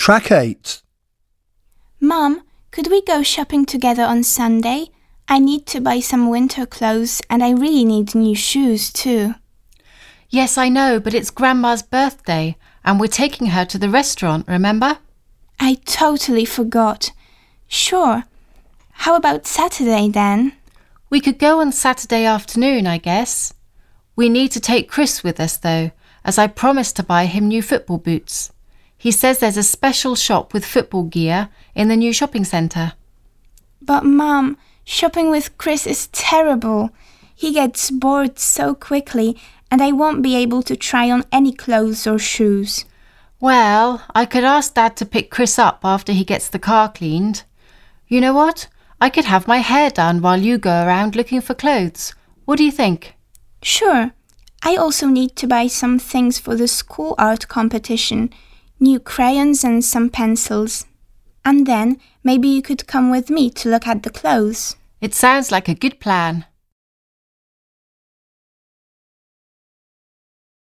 Track 8. Mum, could we go shopping together on Sunday? I need to buy some winter clothes and I really need new shoes too. Yes, I know, but it's Grandma's birthday and we're taking her to the restaurant, remember? I totally forgot. Sure. How about Saturday then? We could go on Saturday afternoon, I guess. We need to take Chris with us, though, as I promised to buy him new football boots. He says there's a special shop with football gear in the new shopping centre. But Mum, shopping with Chris is terrible. He gets bored so quickly and I won't be able to try on any clothes or shoes. Well, I could ask Dad to pick Chris up after he gets the car cleaned. You know what? I could have my hair done while you go around looking for clothes. What do you think? Sure. I also need to buy some things for the school art competition, new crayons and some pencils. And then maybe you could come with me to look at the clothes. It sounds like a good plan.